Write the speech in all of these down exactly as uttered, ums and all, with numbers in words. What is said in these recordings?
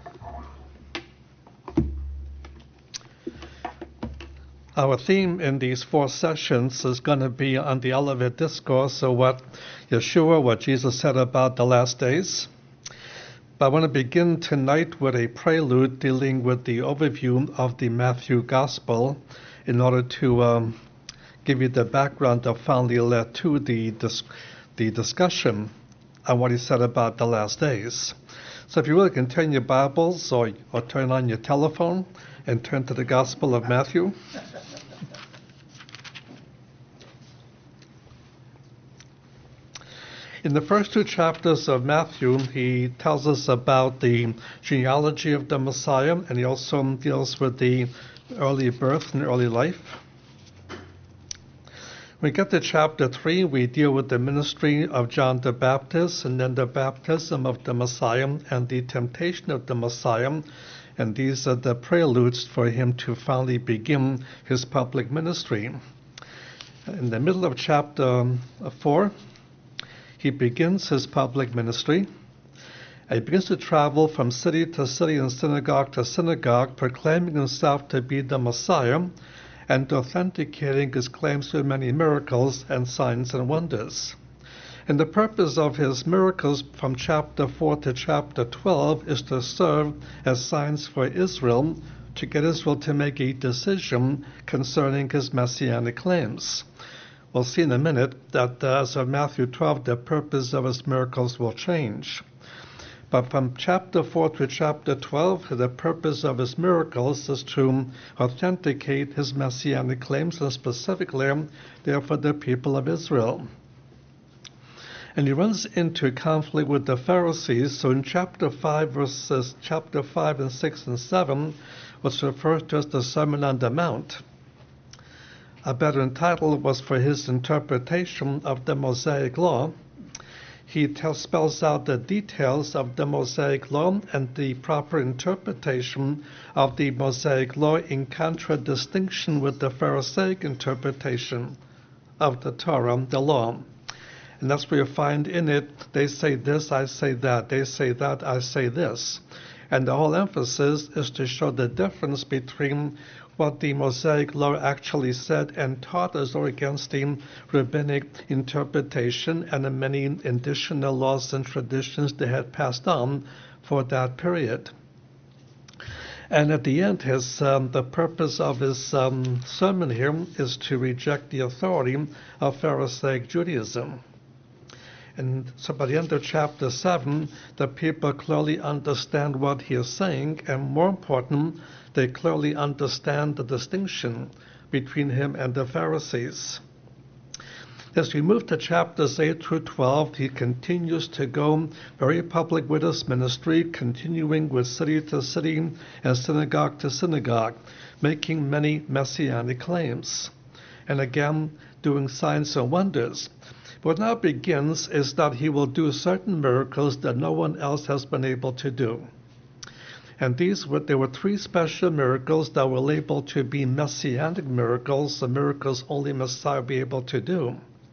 Our theme in these four sessions is going to be on the Olivet Discourse, so what Yeshua, what Jesus said about the last days. But I want to begin tonight with a prelude dealing with the overview of the Matthew Gospel in order to um, give you the background that finally led to the, dis- the discussion on what he said about the last days. So if you will, can turn your Bibles or, or turn on your telephone and turn to the Gospel of Matthew. In the first two chapters of Matthew, he tells us about the genealogy of the Messiah, and he also deals with the early birth and early life. When we get to chapter three, we deal with the ministry of John the Baptist, and then the baptism of the Messiah and the temptation of the Messiah, and these are the preludes for him to finally begin his public ministry. In the middle of chapter four, he begins his public ministry. He begins to travel from city to city and synagogue to synagogue, proclaiming himself to be the Messiah and authenticating his claims through many miracles and signs and wonders. And the purpose of his miracles from chapter four to chapter twelve is to serve as signs for Israel, to get Israel to make a decision concerning his messianic claims. We'll see in a minute that uh, as of Matthew twelve, the purpose of his miracles will change. But from chapter four to chapter twelve, the purpose of his miracles is to authenticate his messianic claims, and specifically, they are for the people of Israel. And he runs into conflict with the Pharisees. So in chapter five, verses chapter five and six and seven, what's referred to as the Sermon on the Mount, a better title was for his interpretation of the Mosaic Law. He tells, spells out the details of the Mosaic Law and the proper interpretation of the Mosaic Law in contradistinction with the Pharisaic interpretation of the Torah, the law. And that's where you find in it, they say this, I say that, they say that, I say this. And the whole emphasis is to show the difference between what the Mosaic Law actually said and taught us, or against the rabbinic interpretation and the many additional laws and traditions they had passed on for that period. And at the end, his um, the purpose of his um, sermon here is to reject the authority of Pharisaic Judaism. And so by the end of chapter seven, the people clearly understand what he is saying, and more important, they clearly understand the distinction between him and the Pharisees. As we move to chapters eight through twelve, he continues to go very public with his ministry, continuing with city to city and synagogue to synagogue, making many messianic claims, and again doing signs and wonders. What now begins is that he will do certain miracles that no one else has been able to do. And these were, there were three special miracles that were labeled to be messianic miracles, the miracles only Messiah would be able to do.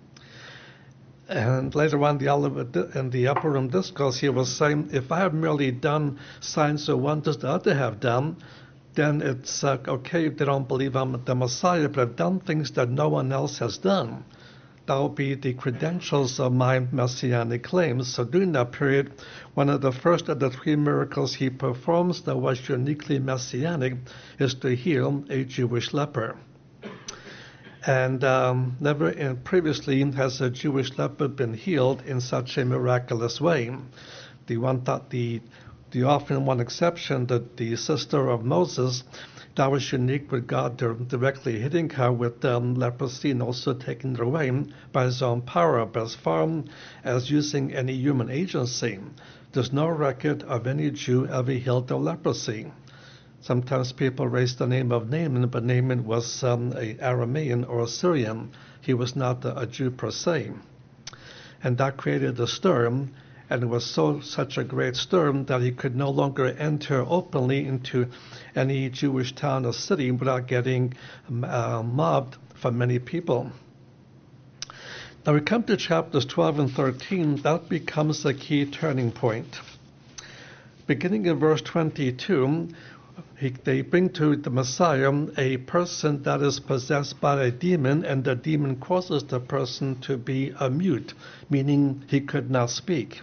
And later on the, in the upper room discourse, he was saying, if I have merely done signs or wonders that others have done, then it's uh, okay if they don't believe I'm the Messiah, but I've done things that no one else has done. That will be the credentials of my messianic claims. So during that period, one of the first of the three miracles he performs that was uniquely messianic is to heal a Jewish leper. And um, never in, previously has a Jewish leper been healed in such a miraculous way. The one that the the often one exception, that the sister of Moses, that was unique with God directly hitting her with um, leprosy and also taking it away by his own power. But as far as using any human agency, there's no record of any Jew ever healed of leprosy. Sometimes people raise the name of Naaman, but Naaman was um, an Aramean or a Syrian. He was not a, a Jew per se. And that created a stir, and it was so such a great stir that he could no longer enter openly into any Jewish town or city without getting uh, mobbed from many people. Now we come to chapters twelve and thirteen. That becomes a key turning point. Beginning in verse twenty-two, he, they bring to the Messiah a person that is possessed by a demon, and the demon causes the person to be a mute, meaning he could not speak.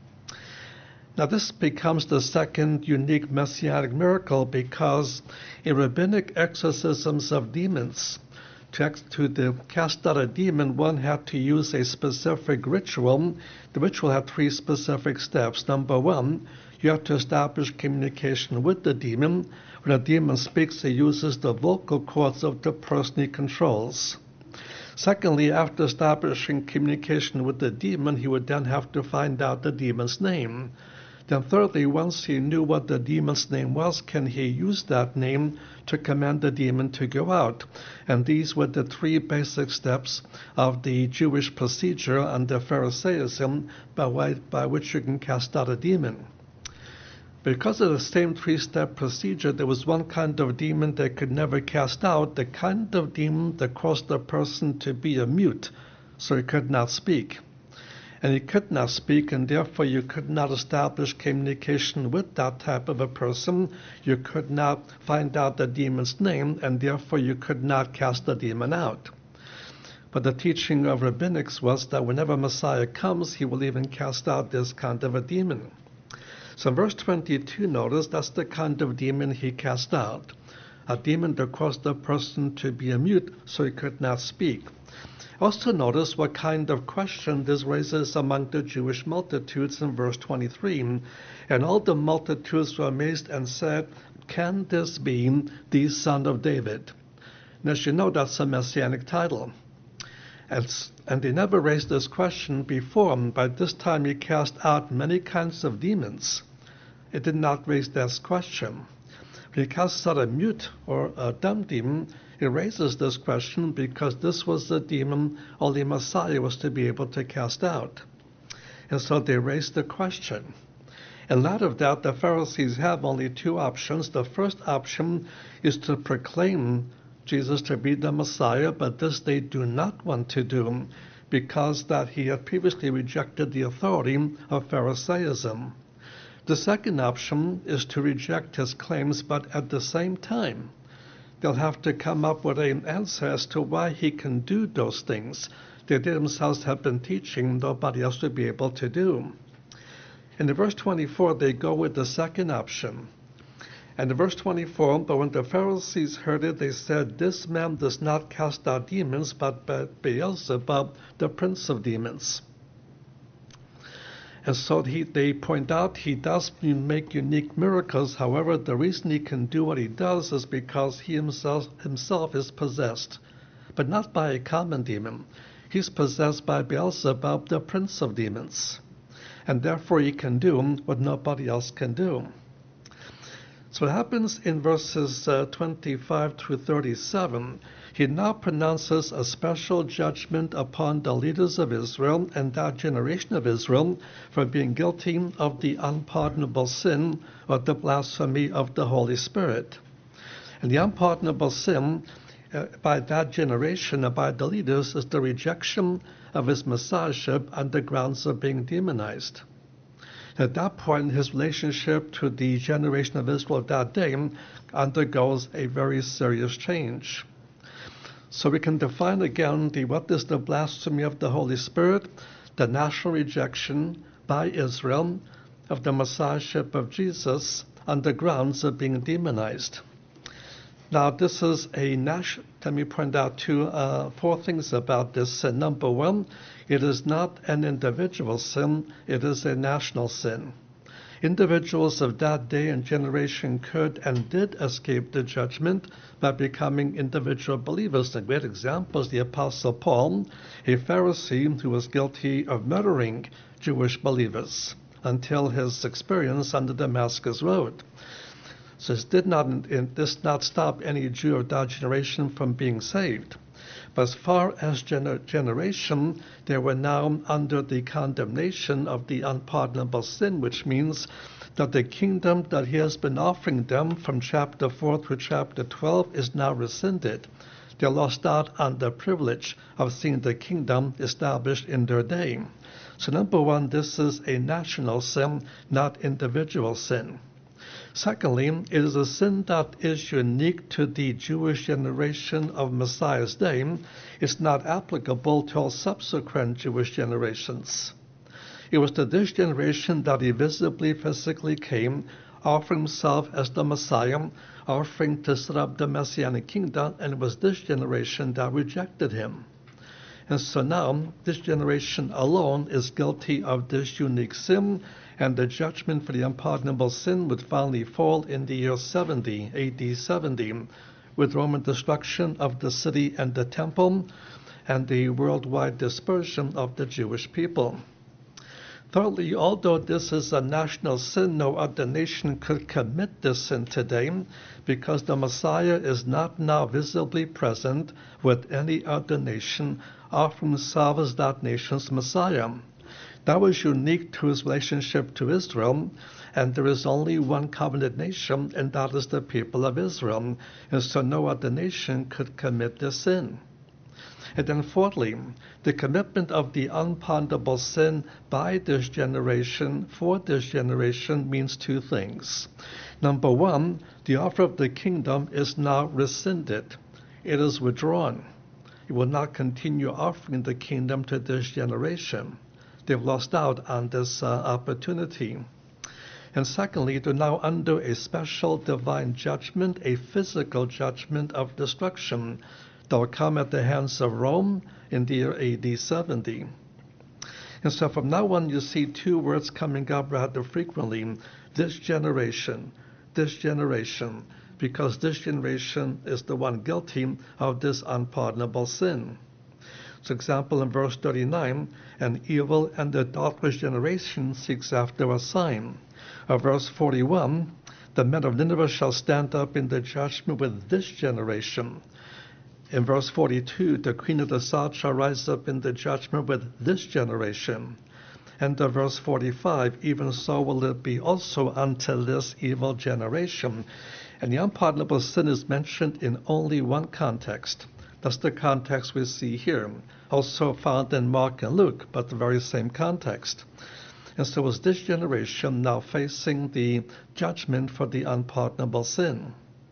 Now this becomes the second unique messianic miracle, because in rabbinic exorcisms of demons, to, ex- to the, cast out a demon, one had to use a specific ritual. The ritual had three specific steps. Number one, you have to establish communication with the demon. When a demon speaks, he uses the vocal cords of the person he controls. Secondly, after establishing communication with the demon, he would then have to find out the demon's name. Then thirdly, once he knew what the demon's name was, can he use that name to command the demon to go out? And these were the three basic steps of the Jewish procedure under Pharisaism by, way, by which you can cast out a demon. Because of the same three-step procedure, there was one kind of demon they could never cast out, the kind of demon that caused the person to be a mute, so he could not speak. And he could not speak, and therefore you could not establish communication with that type of a person. You could not find out the demon's name, and therefore you could not cast the demon out. But the teaching of rabbinics was that whenever Messiah comes, he will even cast out this kind of a demon. So in verse twenty-two, notice that's the kind of demon he cast out. A demon that caused the person to be a mute, so he could not speak. Also notice what kind of question this raises among the Jewish multitudes in verse twenty-three. And all the multitudes were amazed and said, "Can this be the Son of David?" And as you know, that's a messianic title. And, and they never raised this question before. By this time he cast out many kinds of demons. It did not raise this question. When he casts out a mute or a dumb demon, it raises this question because this was the demon only Messiah was to be able to cast out. And so they raised the question. In light of that, the Pharisees have only two options. The first option is to proclaim Jesus to be the Messiah, but this they do not want to do because that he had previously rejected the authority of Pharisaism. The second option is to reject his claims, but at the same time, they'll have to come up with an answer as to why he can do those things that they themselves have been teaching nobody else would be able to do. In the verse twenty-four, they go with the second option. And in verse twenty-four, but when the Pharisees heard it, they said, "This man does not cast out demons, but Beelzebub, the prince of demons." And so he, they point out he does make unique miracles. However, the reason he can do what he does is because he himself, himself is possessed, but not by a common demon. He's possessed by Beelzebub, the prince of demons. And therefore he can do what nobody else can do. So what happens in verses uh, twenty-five through thirty-seven, he now pronounces a special judgment upon the leaders of Israel and that generation of Israel for being guilty of the unpardonable sin or the blasphemy of the Holy Spirit. And the unpardonable sin uh, by that generation and by the leaders is the rejection of his messiahship on the grounds of being demonized. At that point, his relationship to the generation of Israel of that day undergoes a very serious change. So we can define again the, what is the blasphemy of the Holy Spirit, the national rejection by Israel of the messiahship of Jesus on the grounds of being demonized. Now, this is a national, let me point out two, uh, four things about this sin. Number one, it is not an individual sin, it is a national sin. Individuals of that day and generation could and did escape the judgment by becoming individual believers. A great example is the Apostle Paul, a Pharisee who was guilty of murdering Jewish believers until his experience on the Damascus Road. So this did not, it did not stop any Jew of that generation from being saved. But as far as gener- generation, they were now under the condemnation of the unpardonable sin, which means that the kingdom that he has been offering them from chapter four through chapter twelve is now rescinded. They lost out on the privilege of seeing the kingdom established in their day. So number one, this is a national sin, not individual sin. Secondly, it is a sin that is unique to the Jewish generation of Messiah's day. It's not applicable to all subsequent Jewish generations. It was to this generation that he visibly, physically came, offering himself as the Messiah, offering to set up the Messianic kingdom, and it was this generation that rejected him. And so now, this generation alone is guilty of this unique sin, and the judgment for the unpardonable sin would finally fall in the year seventy, A D seventy, with Roman destruction of the city and the temple, and the worldwide dispersion of the Jewish people. Thirdly, although this is a national sin, no other nation could commit this sin today, because the Messiah is not now visibly present with any other nation, offering himself as that nation's Messiah. That was unique to his relationship to Israel, and there is only one covenant nation, and that is the people of Israel, and so no other nation could commit this sin. And then fourthly, the commitment of the unpardonable sin by this generation, for this generation, means two things. Number one, the offer of the kingdom is now rescinded. It is withdrawn. It will not continue offering the kingdom to this generation. They've lost out on this uh, opportunity. And secondly, they're now under a special divine judgment, a physical judgment of destruction that will come at the hands of Rome in the year A D seventy. And so from now on, you see two words coming up rather frequently: this generation, this generation, because this generation is the one guilty of this unpardonable sin. For example, in verse thirty-nine, an evil and adulterous generation seeks after a sign. Or verse forty-one, the men of Nineveh shall stand up in the judgment with this generation. In verse forty-two, the queen of the south shall rise up in the judgment with this generation. And in verse forty-five, even so will it be also unto this evil generation. And the unpardonable sin is mentioned in only one context. That's the context we see here, also found in Mark and Luke, but the very same context. And so is this generation now facing the judgment for the unpardonable sin.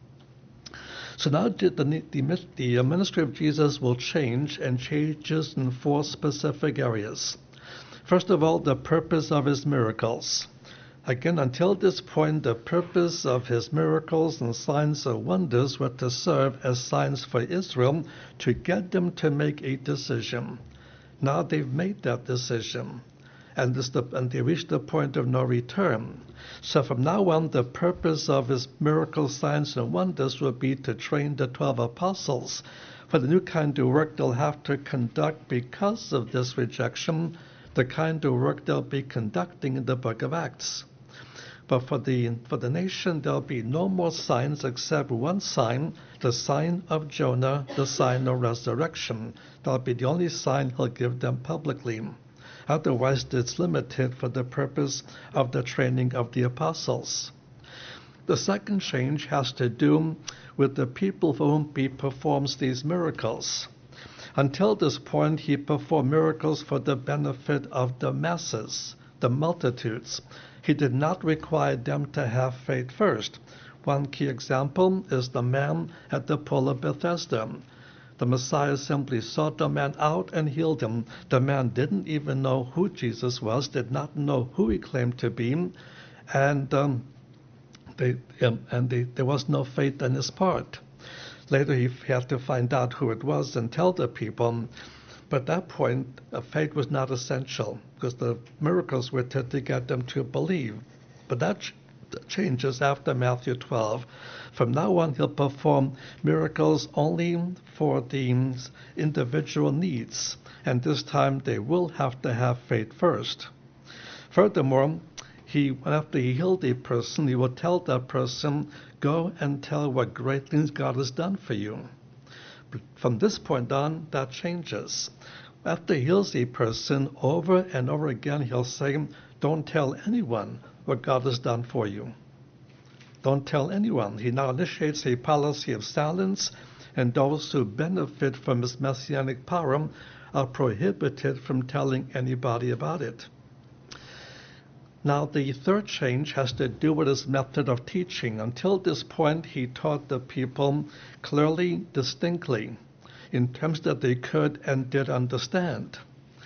So now the, the, the ministry of Jesus will change, and changes in four specific areas. First of all, the purpose of his miracles. Again, until this point, the purpose of his miracles and signs and wonders were to serve as signs for Israel, to get them to make a decision. Now they've made that decision, and, this, and they reached the point of no return. So from now on, the purpose of his miracles, signs, and wonders will be to train the twelve apostles for the new kind of work they'll have to conduct because of this rejection, the kind of work they'll be conducting in the book of Acts. But for the, for the nation, there'll be no more signs except one sign, the sign of Jonah, the sign of resurrection. That'll be the only sign he'll give them publicly. Otherwise, it's limited for the purpose of the training of the apostles. The second change has to do with the people for whom he performs these miracles. Until this point, he performed miracles for the benefit of the masses, the multitudes. He did not require them to have faith first. One key example is the man at the pool of Bethesda. The Messiah simply sought the man out and healed him. The man didn't even know who Jesus was, did not know who he claimed to be, and um, they, um, and they, there was no faith on his part. Later he had to find out who it was and tell the people. But at that point, uh, faith was not essential, because the miracles were to, to get them to believe. But that ch- changes after Matthew twelve. From now on, he'll perform miracles only for the individual needs, and this time they will have to have faith first. Furthermore, he, after he healed a person, he will tell that person, go and tell what great things God has done for you. But from this point on, that changes. After he heals a person, over and over again, he'll say, don't tell anyone what God has done for you. Don't tell anyone. He now initiates a policy of silence, and those who benefit from his messianic power are prohibited from telling anybody about it. Now, the third change has to do with his method of teaching. Until this point, he taught the people clearly, distinctly, in terms that they could and did understand.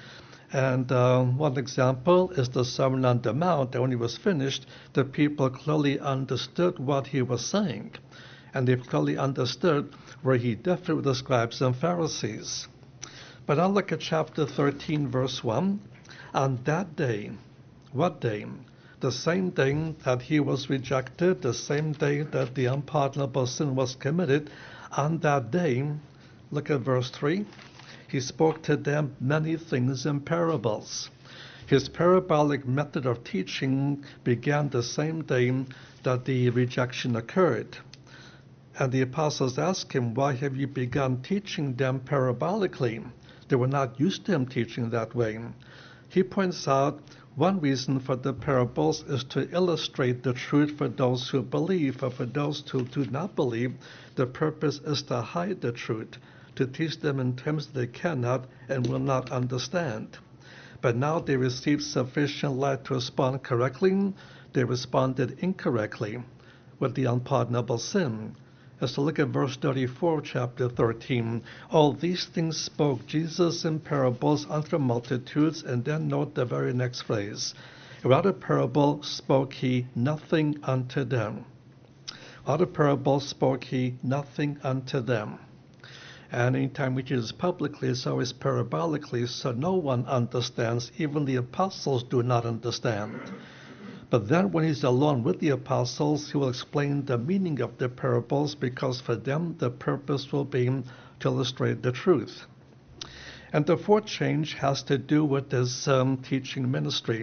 And uh, one example is the Sermon on the Mount, that when he was finished, the people clearly understood what he was saying. And they clearly understood where he differed with the scribes and Pharisees. But now look at chapter thirteen, verse one. On that day, what day? The same day that he was rejected, the same day that the unpardonable sin was committed, on that day, look at verse three, he spoke to them many things in parables. His parabolic method of teaching began the same day that the rejection occurred. And the apostles asked him, why have you begun teaching them parabolically? They were not used to him teaching that way. He points out one reason for the parables is to illustrate the truth for those who believe, or for those who do not believe, the purpose is to hide the truth, to teach them in terms they cannot and will not understand. But now they received sufficient light to respond correctly. They responded incorrectly with the unpardonable sin. As to look at verse thirty-four, chapter thirteen. All these things spoke Jesus in parables unto the multitudes, and then note the very next phrase. Without a parable spoke he nothing unto them. Without a parable spoke he nothing unto them. And anytime we use publicly, it's always parabolically, so no one understands. Even the apostles do not understand. But then when he's alone with the apostles, he will explain the meaning of the parables, because for them the purpose will be to illustrate the truth. And the fourth change has to do with his um, teaching ministry.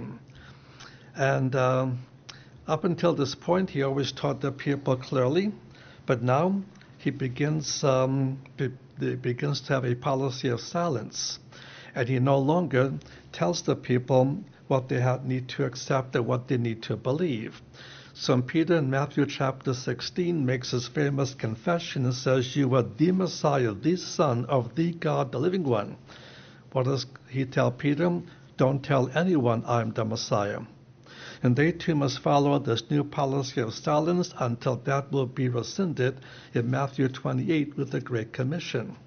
And um, up until this point, he always taught the people clearly, but now he begins, um, be, be, begins to have a policy of silence. And he no longer tells the people what they have, need to accept and what they need to believe. So Peter in Matthew chapter sixteen makes his famous confession and says, you are the Messiah, the Son of the God, the living one. What does he tell Peter? Don't tell anyone I'm the Messiah. And they too must follow this new policy of silence until that will be rescinded in Matthew twenty-eight with the Great Commission.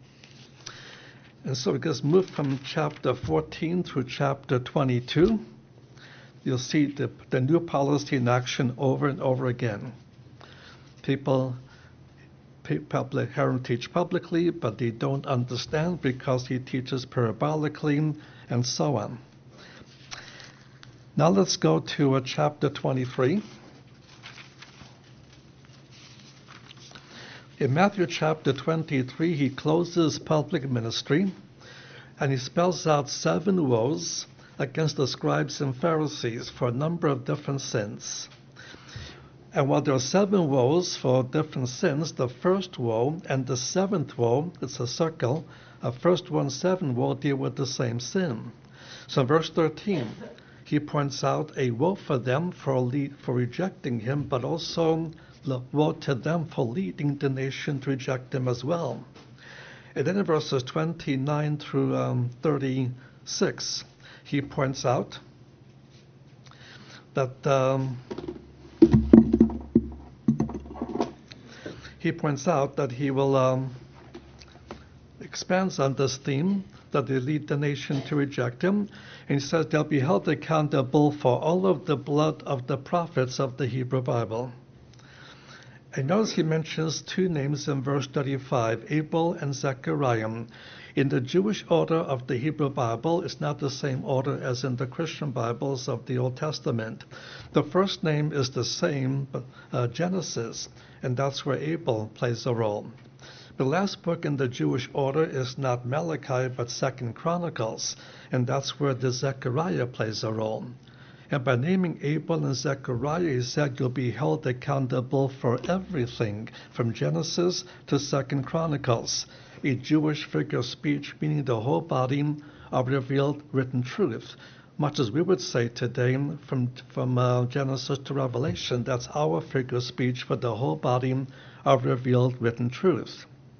And so we just move from chapter fourteen through chapter twenty-two. You'll see the, the new policy in action over and over again. People public, hear him teach publicly, but they don't understand because he teaches parabolically, and so on. Now let's go to uh, chapter twenty-three. In Matthew chapter twenty-three, he closes public ministry, and he spells out seven woes against the scribes and Pharisees for a number of different sins. And while there are seven woes for different sins, the first woe and the seventh woe, it's a circle, a first one, seven woe deal with the same sin. So in verse thirteen, he points out a woe for them for, lead, for rejecting him, but also woe to them for leading the nation to reject him as well. And then in verses twenty-nine through um, thirty-six, he points out that um, he points out that he will um, expands on this theme, that they lead the nation to reject him, and he says they'll be held accountable for all of the blood of the prophets of the Hebrew Bible. And notice he mentions two names in verse thirty-five, Abel and Zechariah. In the Jewish order of the Hebrew Bible, it's not the same order as in the Christian Bibles of the Old Testament. The first name is the same, uh, Genesis, and that's where Abel plays a role. The last book in the Jewish order is not Malachi, but Second Chronicles, and that's where the Zechariah plays a role. And by naming Abel and Zechariah, he said you'll be held accountable for everything, from Genesis to Second Chronicles, a Jewish figure of speech, meaning the whole body of revealed written truth. Much as we would say today, from, from uh, Genesis to Revelation, that's our figure of speech for the whole body of revealed written truth.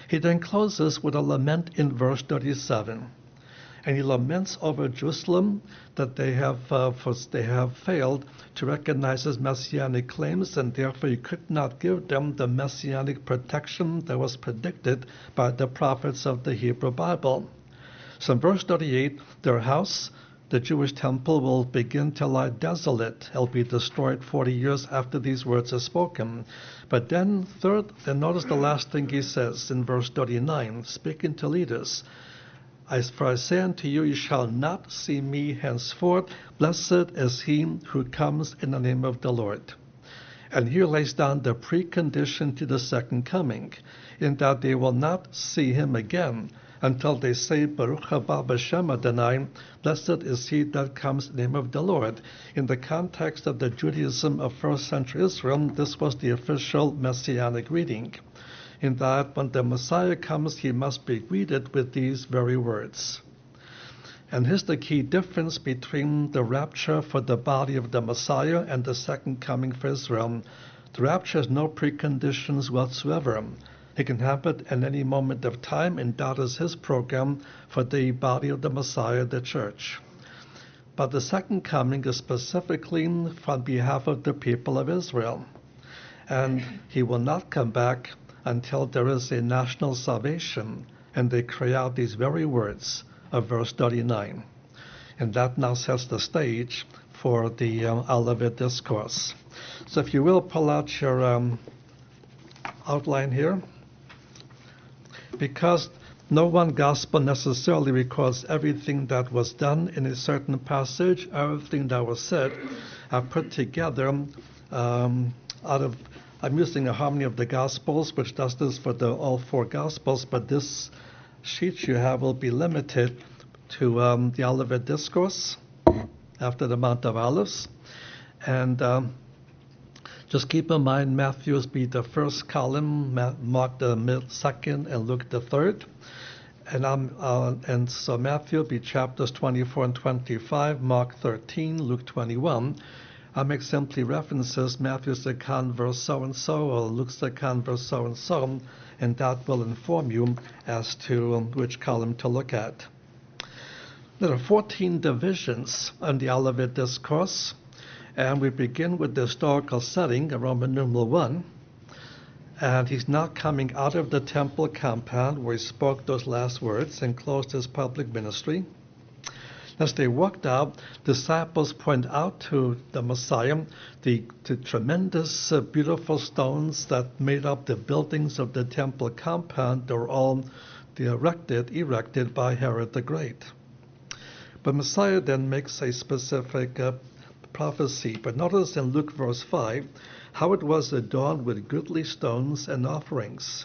He then closes with a lament in verse thirty-seven. And he laments over Jerusalem that they have uh, for, they have failed to recognize his messianic claims, and therefore he could not give them the messianic protection that was predicted by the prophets of the Hebrew Bible. So in verse thirty-eight, their house, the Jewish temple, will begin to lie desolate. It'll be destroyed forty years after these words are spoken. But then, third, then notice the last thing he says in verse thirty-nine, speaking to leaders. As for I say unto you, you shall not see me henceforth. Blessed is he who comes in the name of the Lord. And here lays down the precondition to the second coming, in that they will not see him again until they say, Baruch haba b'shem Adonai, blessed is he that comes in the name of the Lord. In the context of the Judaism of first century Israel, this was the official messianic reading, in that when the Messiah comes, he must be greeted with these very words. And here's the key difference between the rapture for the body of the Messiah and the second coming for Israel. The rapture has no preconditions whatsoever. It can happen at any moment of time, and that is his program for the body of the Messiah, the church. But the second coming is specifically on behalf of the people of Israel. And he will not come back until there is a national salvation, and they cry out these very words of verse thirty-nine. And that now sets the stage for the um, Olivet Discourse. So if you will, pull out your um, outline here. Because no one gospel necessarily records everything that was done in a certain passage, everything that was said are put together um, out of, I'm using a harmony of the Gospels, which does this for the all four Gospels, but this sheet you have will be limited to um, the Olivet Discourse after the Mount of Olives. And um, just keep in mind, Matthew's be the first column, Mark the second, and Luke the third. And um, uh, and so Matthew will be chapters twenty-four and twenty-five, Mark thirteen, Luke twenty-one. I make simply references, Matthew's account verse so-and-so, or Luke's account verse so-and-so, and that will inform you as to um, which column to look at. There are fourteen divisions on the Olivet Discourse. And we begin with the historical setting, Roman numeral one. And he's now coming out of the temple compound where he spoke those last words and closed his public ministry. As they walked out, disciples point out to the Messiah the, the tremendous, uh, beautiful stones that made up the buildings of the temple compound. They were all erected, erected by Herod the Great. But Messiah then makes a specific uh, prophecy. But notice in Luke verse five how it was adorned with goodly stones and offerings.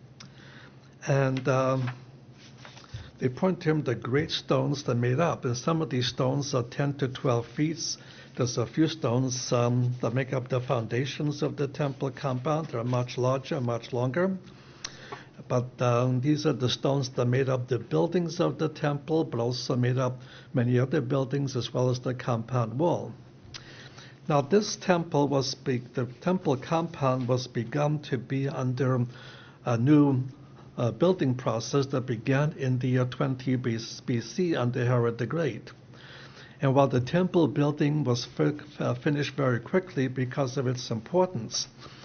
And um, they point to him the great stones that made up. And some of these stones are ten to twelve feet. There's a few stones um, that make up the foundations of the temple compound. They're much larger, much longer. But um, these are the stones that made up the buildings of the temple, but also made up many other buildings as well as the compound wall. Now, this temple was be- the temple compound was begun to be under a new uh, building process that began in the year twenty B C under Herod the Great. And while the temple building was fi- uh, finished very quickly because of its importance,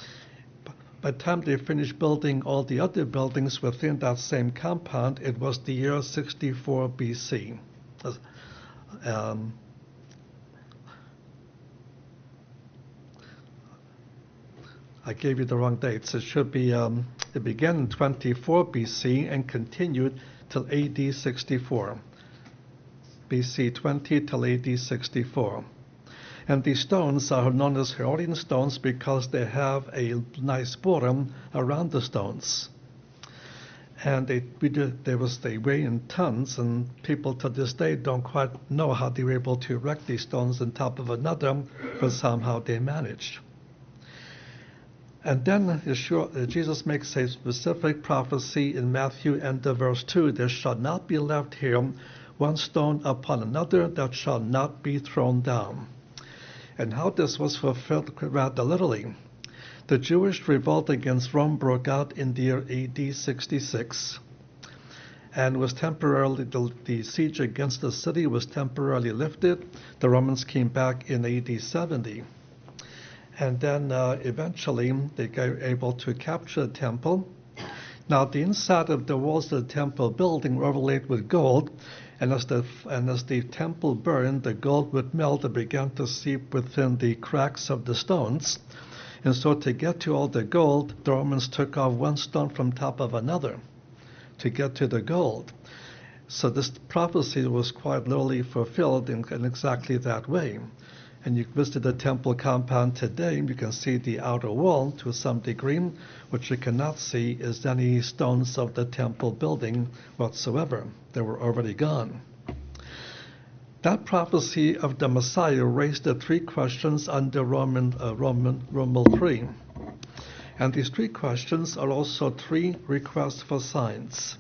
by the time they finished building all the other buildings within that same compound, it was the year sixty-four B C. Um, I gave you the wrong dates. It should be, um, it began in twenty-four B C and continued till A D sixty-four. B C twenty till A D sixty-four. And these stones are known as Herodian stones because they have a nice border around the stones. And they, we did, there was, they weigh in tons, and people to this day don't quite know how they were able to erect these stones on top of another, but somehow they managed. And then Yeshua, Jesus makes a specific prophecy in Matthew end of verse two. There shall not be left here one stone upon another that shall not be thrown down. And how this was fulfilled rather literally. The Jewish revolt against Rome broke out in the year A D sixty-six, and was temporarily, the, the siege against the city was temporarily lifted. The Romans came back in A D seventy. And then uh, eventually they were able to capture the temple. Now the inside of the walls of the temple building were overlaid with gold, and as the and as the temple burned, the gold would melt and began to seep within the cracks of the stones. And so to get to all the gold, the Romans took off one stone from top of another to get to the gold. So this prophecy was quite literally fulfilled in, in exactly that way. And you visit the temple compound today, you can see the outer wall to some degree. What you cannot see is any stones of the temple building whatsoever. They were already gone. That prophecy of the Messiah raised the three questions under Roman uh, Roman Roman three. And these three questions are also three requests for signs.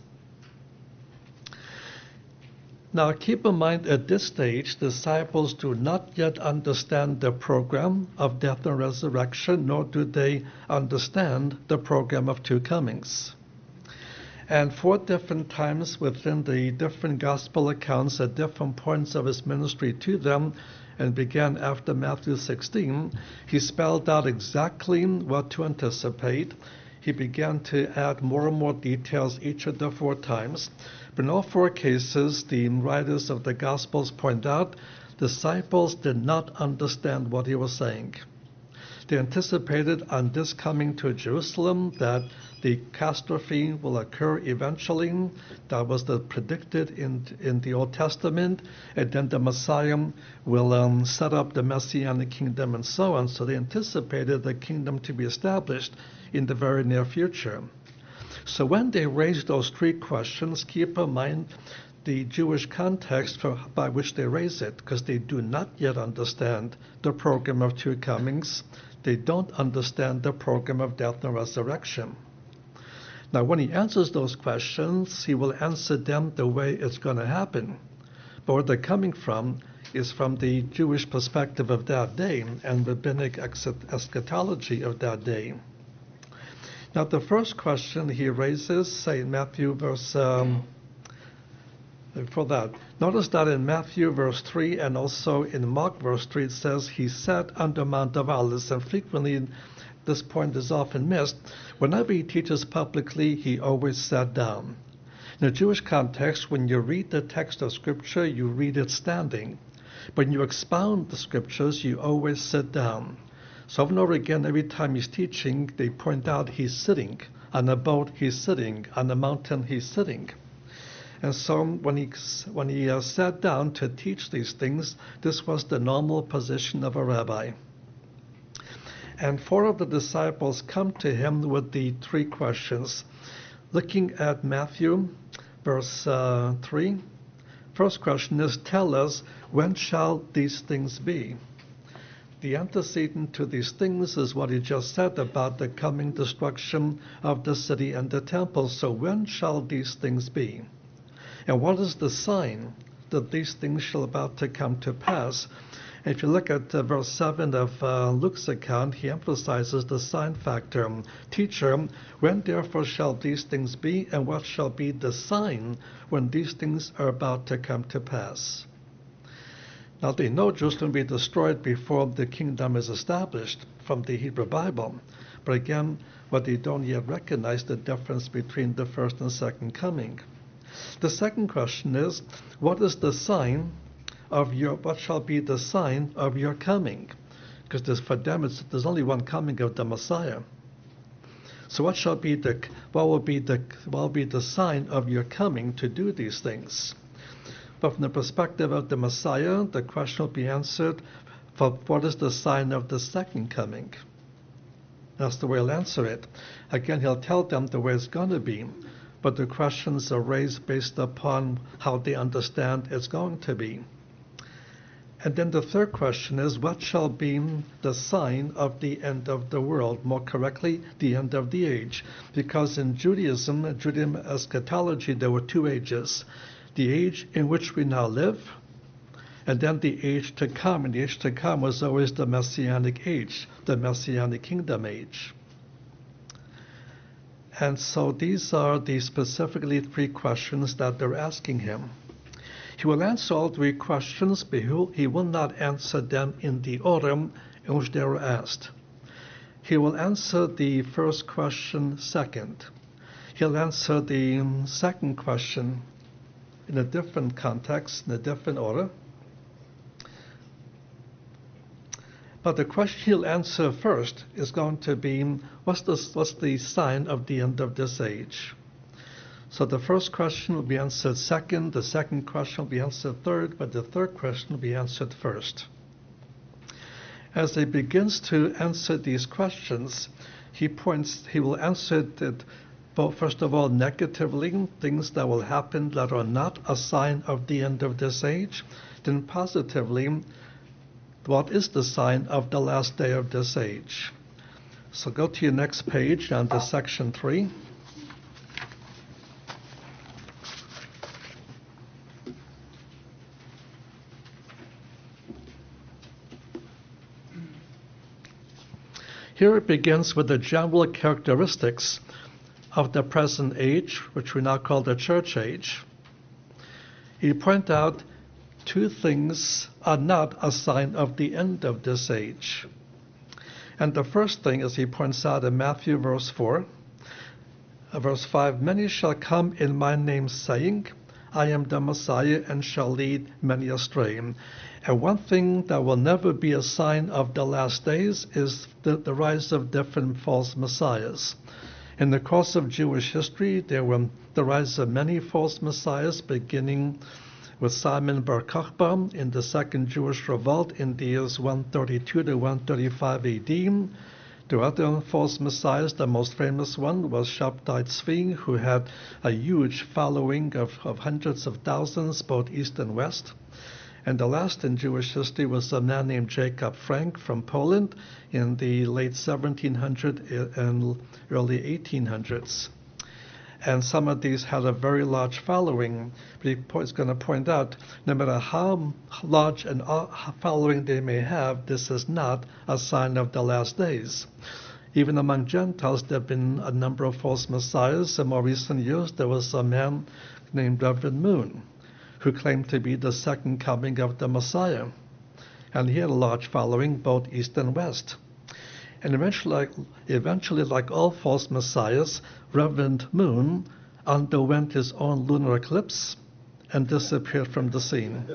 Now keep in mind, at this stage, disciples do not yet understand the program of death and resurrection, nor do they understand the program of two comings. And four different times within the different gospel accounts at different points of his ministry to them, and began after Matthew sixteen, he spelled out exactly what to anticipate. He began to add more and more details each of the four times. But in all four cases, the writers of the Gospels point out, disciples did not understand what he was saying. They anticipated on this coming to Jerusalem that the catastrophe will occur eventually. That was the predicted in in the Old Testament. And then the Messiah will um, set up the Messianic kingdom and so on. So they anticipated the kingdom to be established in the very near future. So when they raise those three questions, keep in mind the Jewish context for, by which they raise it, because they do not yet understand the program of two comings. They don't understand the program of death and resurrection. Now, when he answers those questions, he will answer them the way it's going to happen. But where they're coming from is from the Jewish perspective of that day and rabbinic eschatology of that day. Now, the first question he raises, say in Matthew verse, um, before that, notice that in Matthew verse three and also in Mark verse three, it says, he sat under Mount of Olives, and frequently this point is often missed. Whenever he teaches publicly, he always sat down. In a Jewish context, when you read the text of Scripture, you read it standing. When you expound the Scriptures, you always sit down. So over and over again, every time he's teaching, they point out he's sitting. On a boat, he's sitting. On a mountain, he's sitting. And so when he, when he uh, sat down to teach these things, this was the normal position of a rabbi. And four of the disciples come to him with the three questions. Looking at Matthew, verse uh, three, first question is, tell us, when shall these things be? The antecedent to these things is what he just said about the coming destruction of the city and the temple. So when shall these things be? And what is the sign that these things shall about to come to pass? If you look at uh, verse seven of uh, Luke's account, he emphasizes the sign factor. Teacher, when therefore shall these things be, and what shall be the sign when these things are about to come to pass? Now they know Jerusalem will be destroyed before the kingdom is established from the Hebrew Bible. But again, what they don't yet recognize the difference between the first and second coming. The second question is, what is the sign of your, what shall be the sign of your coming? Because for them, it's, there's only one coming of the Messiah. So what shall be the, what will be the, what will be the sign of your coming to do these things? But from the perspective of the Messiah, the question will be answered, for what is the sign of the second coming? That's the way he'll answer it. Again, he'll tell them the way it's going to be, but the questions are raised based upon how they understand it's going to be. And then the third question is, what shall be the sign of the end of the world? More correctly, the end of the age. Because in Judaism, Judaism eschatology, there were two ages. The age in which we now live, and then the age to come. And the age to come was always the Messianic age, the Messianic kingdom age. And so these are the specifically three questions that they're asking him. He will answer all three questions, but he will not answer them in the order in which they were asked. He will answer the first question second. He'll answer the second question in a different context, in a different order. But the question he'll answer first is going to be, what's the, what's the sign of the end of this age? So the first question will be answered second, the second question will be answered third, but the third question will be answered first. As he begins to answer these questions, he points, he will answer that, both, first of all, negatively, things that will happen that are not a sign of the end of this age, then positively, what is the sign of the last day of this age? So go to your next page on to section three. Here it begins with the general characteristics of the present age, which we now call the church age. He points out two things are not a sign of the end of this age. And the first thing, as he points out in Matthew verse four, uh, verse five, many shall come in my name saying, I am the Messiah, and shall lead many astray. And one thing that will never be a sign of the last days is the, the rise of different false messiahs. In the course of Jewish history, there were the rise of many false messiahs, beginning with Simon bar Kokhba in the Second Jewish Revolt in the years one thirty-two to one thirty-five A D. There were other false messiahs. The most famous one was Shabtai Tzvi, who had a huge following of, of hundreds of thousands, both east and west. And the last in Jewish history was a man named Jacob Frank from Poland in the late seventeen hundreds and early eighteen hundreds. And some of these had a very large following. But he's going to point out, no matter how large a following they may have, this is not a sign of the last days. Even among Gentiles, there have been a number of false messiahs. In more recent years, there was a man named Reverend Moon, who claimed to be the second coming of the Messiah. And he had a large following, both east and west. And eventually, like, eventually, like all false messiahs, Reverend Moon underwent his own lunar eclipse and disappeared from the scene.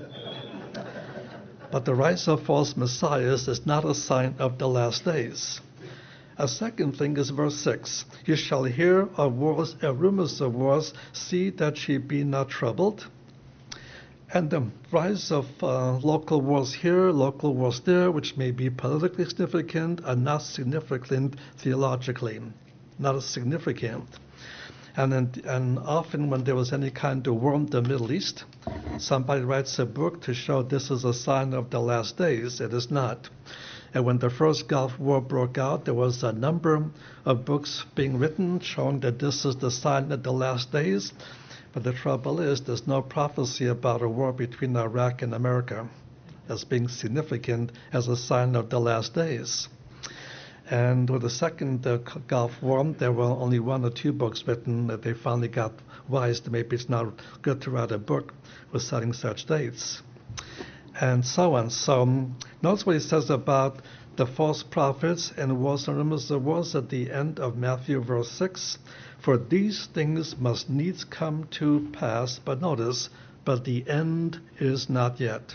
But the rise of false messiahs is not a sign of the last days. A second thing is verse six. You shall hear of wars, of rumors of wars, see that ye be not troubled. And the rise of uh, local wars here, local wars there, which may be politically significant, are not significant theologically, not as significant. And, then, and often when there was any kind of war in the Middle East, somebody writes a book to show this is a sign of the last days. It is not. And when the first Gulf War broke out, there was a number of books being written showing that this is the sign of the last days. But the trouble is, there's no prophecy about a war between Iraq and America as being significant as a sign of the last days. And with the second uh, Gulf War, there were only one or two books written that they finally got wise that maybe it's not good to write a book with setting such dates. And so on. So um, notice what he says about the false prophets and wars and rumors of wars at the end of Matthew verse six. For these things must needs come to pass, but notice, but the end is not yet.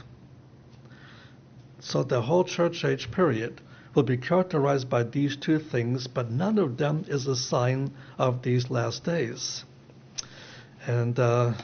So the whole church age period will be characterized by these two things, but none of them is a sign of these last days. And uh,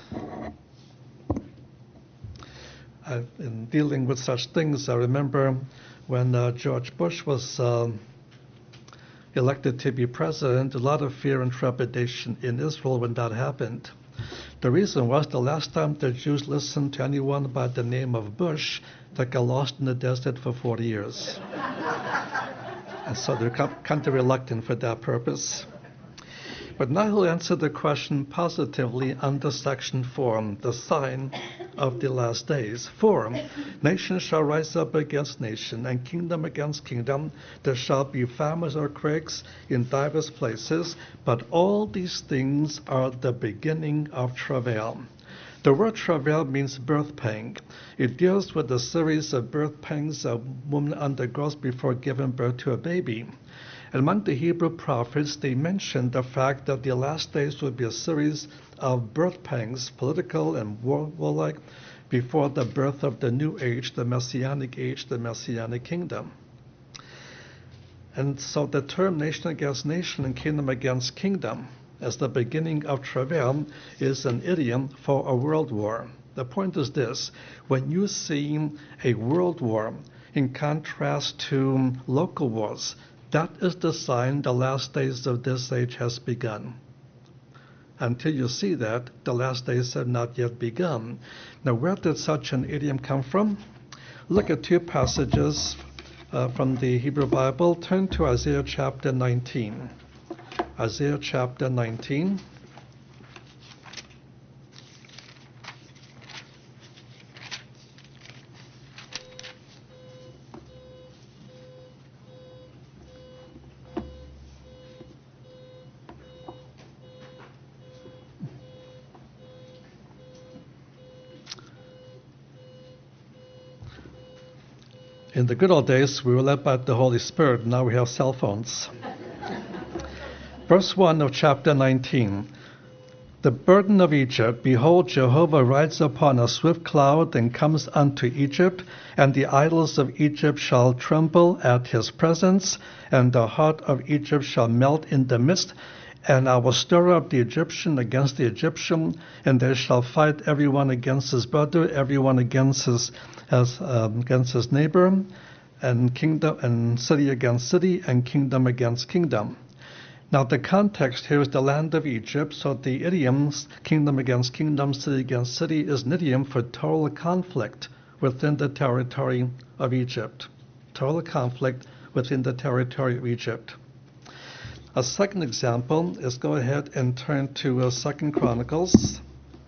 I've, in dealing with such things, I remember when uh, George Bush was uh, elected to be president, a lot of fear and trepidation in Israel when that happened. The reason was the last time the Jews listened to anyone by the name of Bush, they got lost in the desert for forty years. And so they're kind of reluctant for that purpose. But now he'll answer the question positively under section four, the sign of the last days. For nation shall rise up against nation, and kingdom against kingdom. There shall be famines or earthquakes in divers places, but all these things are the beginning of travail. The word travail means birth pang. It deals with the series of birth pangs a woman undergoes before giving birth to a baby. And among the Hebrew prophets, they mentioned the fact that the last days would be a series of birth pangs, political and warlike, before the birth of the new age, the Messianic age, the Messianic kingdom. And so the term nation against nation and kingdom against kingdom as the beginning of travail is an idiom for a world war. The point is this: when you see a world war in contrast to local wars, that is the sign the last days of this age has begun. Until you see that, the last days have not yet begun. Now, where did such an idiom come from? Look at two passages uh, from the Hebrew Bible. Turn to Isaiah chapter nineteen. Isaiah chapter nineteen. In the good old days, we were led by the Holy Spirit. Now we have cell phones. Verse one of chapter nineteen. The burden of Egypt, behold, Jehovah rides upon a swift cloud and comes unto Egypt, and the idols of Egypt shall tremble at his presence, and the heart of Egypt shall melt in the midst. And I will stir up the Egyptian against the Egyptian, and they shall fight everyone against his brother, everyone against his as, um, against his neighbor, and kingdom and city against city, and kingdom against kingdom. Now the context here is the land of Egypt, so the idioms kingdom against kingdom, city against city is an idiom for total conflict within the territory of Egypt. Total conflict within the territory of Egypt. A second example is go ahead and turn to uh, Second Chronicles.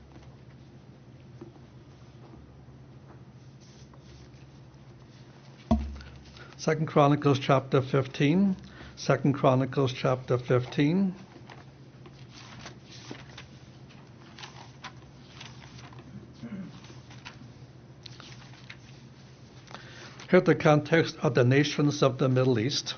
Second Chronicles chapter fifteen. Second Chronicles chapter fifteen. Here the context of the nations of the Middle East.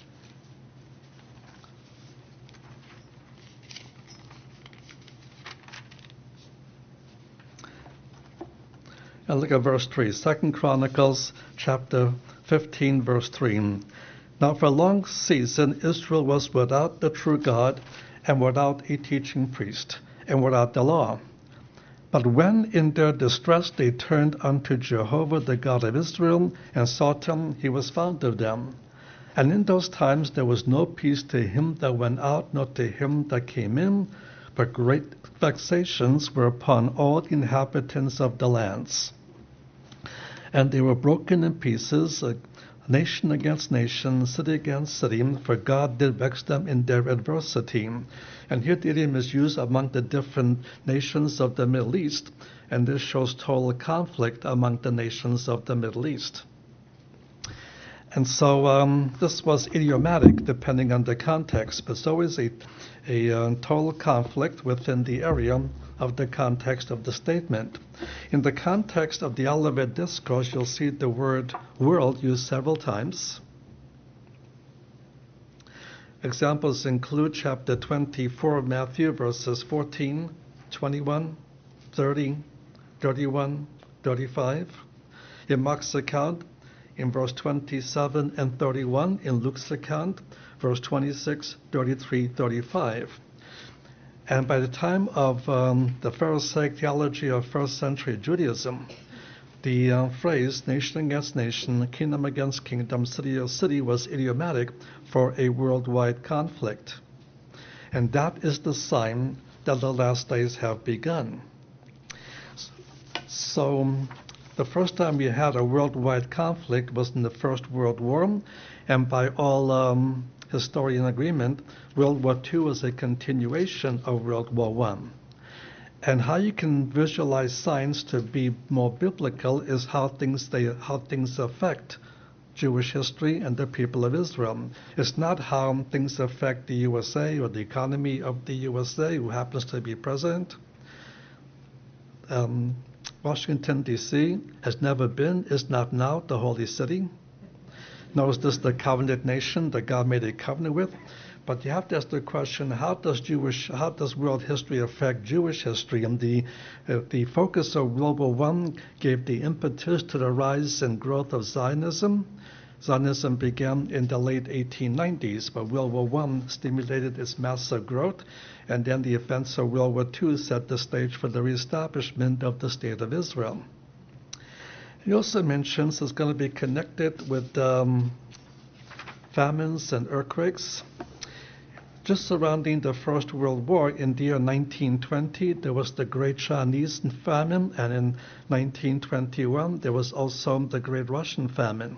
And look at verse three. Second Chronicles chapter fifteen, verse three. Now for a long season Israel was without the true God, and without a teaching priest, and without the law. But when in their distress they turned unto Jehovah the God of Israel, and sought him, he was found of them. And in those times there was no peace to him that went out, nor to him that came in, but great vexations were upon all the inhabitants of the lands. And they were broken in pieces, uh, nation against nation, city against city, for God did vex them in their adversity. And here the idiom is used among the different nations of the Middle East, and this shows total conflict among the nations of the Middle East. And so um, this was idiomatic depending on the context, but it's always a, a uh, total conflict within the area of the context of the statement. In the context of the Olivet Discourse, you'll see the word world used several times. Examples include chapter twenty-four of Matthew, verses fourteen, twenty-one, thirty, thirty-one, thirty-five. In Mark's account, in verse twenty-seven and thirty-one. In Luke's account, verse twenty-six, thirty-three, thirty-five. And by the time of um, the Pharisaic theology of first century Judaism, the uh, phrase nation against nation, kingdom against kingdom, city against city was idiomatic for a worldwide conflict. And that is the sign that the last days have begun. So the first time we had a worldwide conflict was in the First World War, and by all um, historian agreement, World War Two was a continuation of World War One. And how you can visualize signs to be more biblical is how things they how things affect Jewish history and the people of Israel. It's not how things affect the U S A or the economy of the U S A, who happens to be president. Um, Washington, D C has never been, is not now, the holy city. Nor is this the covenant nation that God made a covenant with. But you have to ask the question: How does Jewish, how does world history affect Jewish history? And the uh, the focus of World War One gave the impetus to the rise and growth of Zionism. Zionism began in the late eighteen nineties, but World War One stimulated its massive growth, and then the events of World War Two set the stage for the reestablishment of the State of Israel. He also mentions it's going to be connected with um, famines and earthquakes. Just surrounding the First World War, in the year nineteen twenty, there was the Great Chinese Famine, and in nineteen twenty-one, there was also the Great Russian Famine.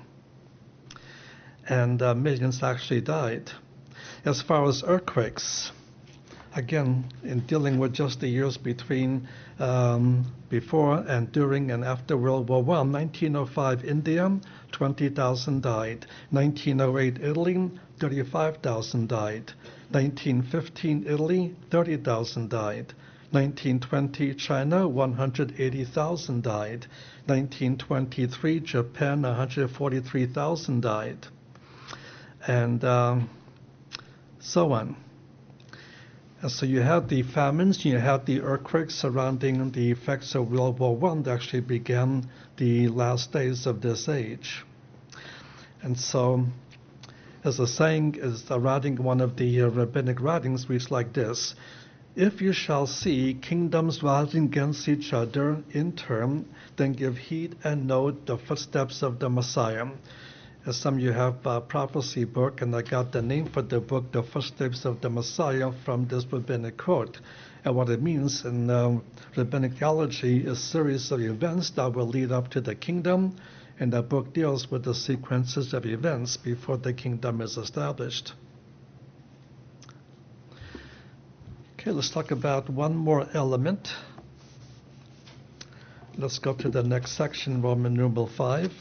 And uh, millions actually died. As far as earthquakes, again, in dealing with just the years between um, before and during and after World War One, nineteen oh five India, twenty thousand died. nineteen oh eight Italy, thirty-five thousand died. nineteen fifteen Italy, thirty thousand died. nineteen twenty China, one hundred eighty thousand died. nineteen twenty-three Japan, one hundred forty-three thousand died. And um, so on. And so you had the famines, you had the earthquakes surrounding the effects of World War One that actually began the last days of this age. And so, as a saying is a writing, one of the uh, rabbinic writings reads like this: if you shall see kingdoms rising against each other in turn, then give heed and note the footsteps of the Messiah. As some of you have a prophecy book, and I got the name for the book, The Footsteps of the Messiah, from this rabbinic quote. And what it means in um, rabbinic theology is a series of events that will lead up to the kingdom, and that book deals with the sequences of events before the kingdom is established. Okay, let's talk about one more element. Let's go to the next section, Roman numeral five.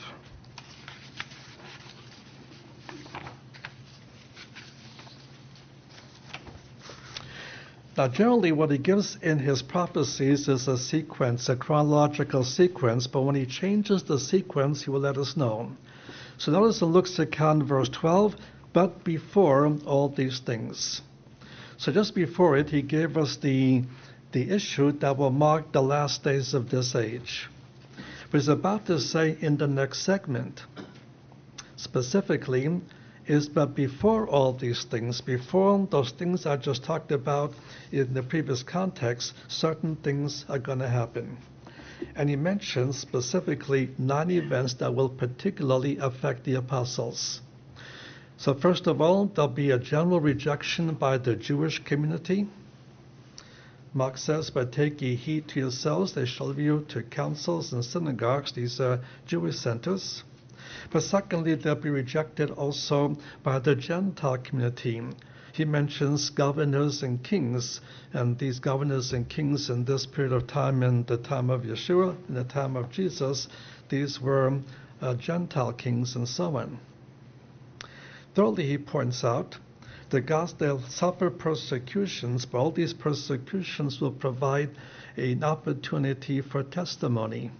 Now, generally, what he gives in his prophecies is a sequence, a chronological sequence, but when he changes the sequence, he will let us know. So notice in Luke's account, verse twelve, but before all these things. So just before it, he gave us the, the issue that will mark the last days of this age. But he's about to say in the next segment, specifically, is but before all these things, before those things I just talked about in the previous context, certain things are going to happen. And he mentions specifically nine events that will particularly affect the apostles. So first of all, there'll be a general rejection by the Jewish community. Mark says, but take ye heed to yourselves, they shall lead you to councils and synagogues. These are Jewish centers. But secondly, they'll be rejected also by the Gentile community. He mentions governors and kings, and these governors and kings in this period of time, in the time of Yeshua, in the time of Jesus, these were uh, Gentile kings and so on. Thirdly, he points out that God, they'll suffer persecutions, but all these persecutions will provide an opportunity for testimony.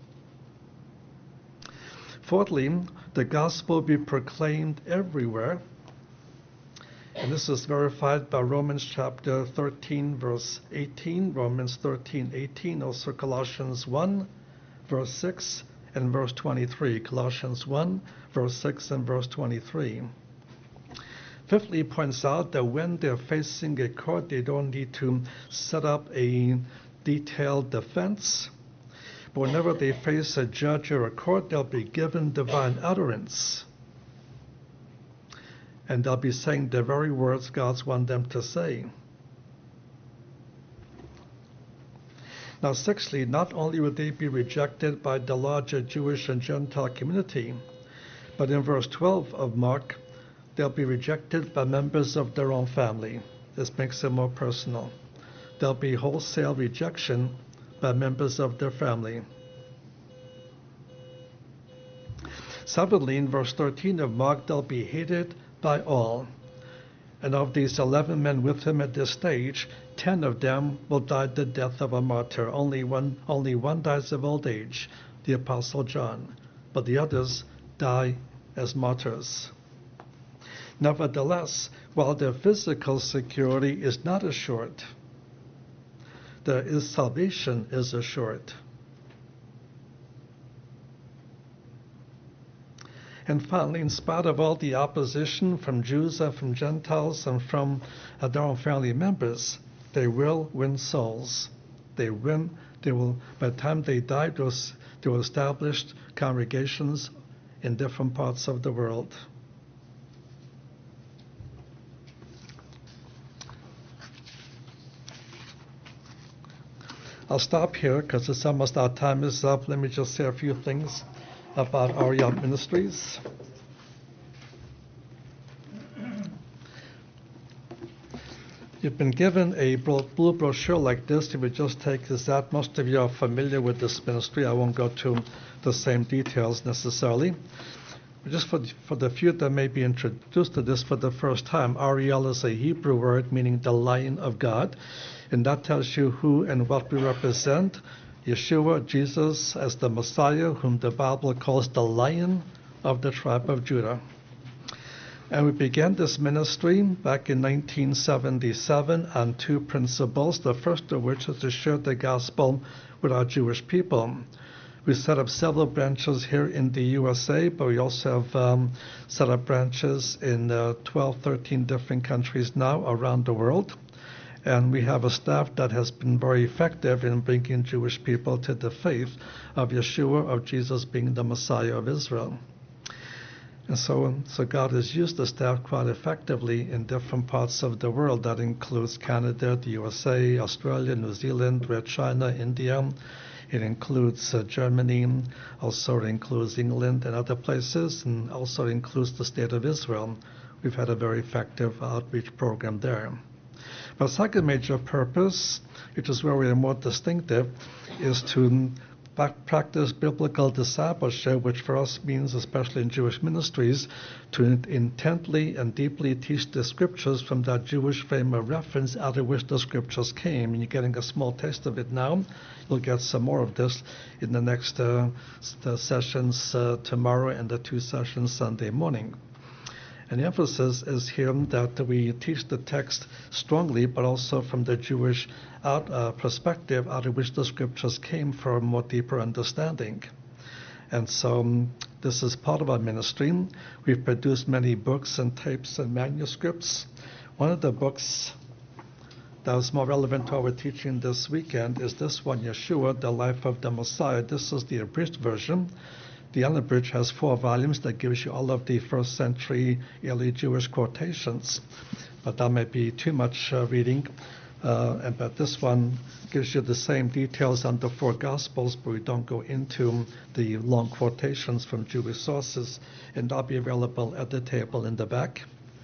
Fourthly, the gospel will be proclaimed everywhere. And this is verified by Romans chapter thirteen, verse eighteen, Romans thirteen, eighteen, also Colossians one, verse six, and verse twenty-three. Colossians one, verse six, and verse twenty-three. Fifthly, he points out that when they're facing a court, they don't need to set up a detailed defense. But whenever they face a judge or a court, they'll be given divine utterance. And they'll be saying the very words God wants them to say. Now, sixthly, not only would they be rejected by the larger Jewish and Gentile community, but in verse twelve of Mark, they'll be rejected by members of their own family. This makes it more personal. there'll be wholesale rejection by members of their family. Separately, in verse thirteen of Mark, they'll be hated by all. And of these eleven men with him at this stage, ten of them will die the death of a martyr. Only one, only one dies of old age, the Apostle John, but the others die as martyrs. Nevertheless, while their physical security is not assured, there is salvation is assured. And finally, in spite of all the opposition from Jews and from Gentiles and from uh, their own family members, they will win souls. They win. They will. By the time they die, they will, they will establish congregations in different parts of the world. I'll stop here because it's almost our time is up. Let me just say a few things about Ariel Ministries. You've been given a blue brochure like this. If we just take this out, most of you are familiar with this ministry. I won't go to the same details necessarily. But just for the, for the few that may be introduced to this for the first time, Ariel is a Hebrew word meaning the Lion of God. And that tells you who and what we represent. Yeshua, Jesus, as the Messiah, whom the Bible calls the Lion of the tribe of Judah. And we began this ministry back in nineteen seventy-seven on two principles, the first of which is to share the gospel with our Jewish people. We set up several branches here in the U S A, but we also have um, set up branches in uh, twelve, thirteen different countries now around the world. And we have a staff that has been very effective in bringing Jewish people to the faith of Yeshua, of Jesus being the Messiah of Israel. And so, so God has used the staff quite effectively in different parts of the world. That includes Canada, the U S A, Australia, New Zealand, Red China, India. It includes uh, Germany, also it includes England and other places, and also includes the state of Israel. We've had a very effective outreach program there. But second major purpose, which is where we are more distinctive, is to practice biblical discipleship, which for us means, especially in Jewish ministries, to intently and deeply teach the scriptures from that Jewish frame of reference out of which the scriptures came. And you're getting a small taste of it now. You'll get some more of this in the next uh, the sessions uh, tomorrow and the two sessions Sunday morning. And the emphasis is here that we teach the text strongly, but also from the Jewish out, uh, perspective out of which the scriptures came for a more deeper understanding. And so um, this is part of our ministry. We've produced many books and tapes and manuscripts. One of the books that was more relevant to our teaching this weekend is this one, Yeshua, the Life of the Messiah. This is the abridged version. The unabridged has four volumes that gives you all of the first century early Jewish quotations. But that might be too much uh, reading. Uh, and, but this one gives you the same details on the four Gospels, but we don't go into the long quotations from Jewish sources. And that'll be available at the table in the back.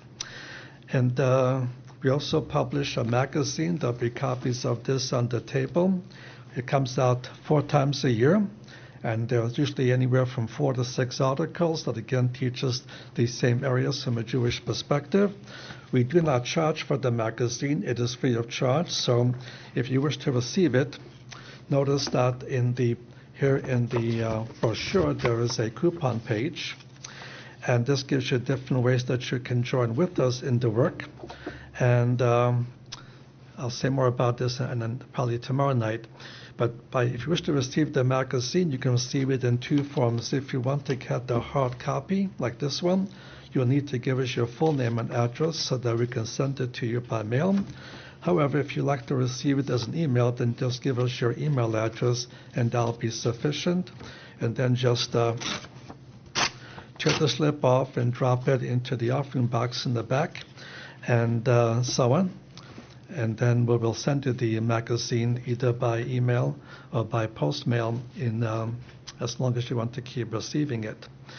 And uh, we also publish a magazine. There'll be copies of this on the table. It comes out four times a year. And there's usually anywhere from four to six articles that again teaches the same areas from a Jewish perspective. We do not charge for the magazine. It is free of charge. So if you wish to receive it, notice that in the here in the uh, brochure there is a coupon page. And this gives you different ways that you can join with us in the work. And um, I'll say more about this and then probably tomorrow night. But by, if you wish to receive the magazine, you can receive it in two forms. If you want to get the hard copy, like this one, you'll need to give us your full name and address so that we can send it to you by mail. However, if you like to receive it as an email, then just give us your email address, and that'll be sufficient. And then just uh, tear the slip off and drop it into the offering box in the back, and uh, so on. And then we will send you the magazine either by email or by post mail in um, as long as you want to keep receiving it.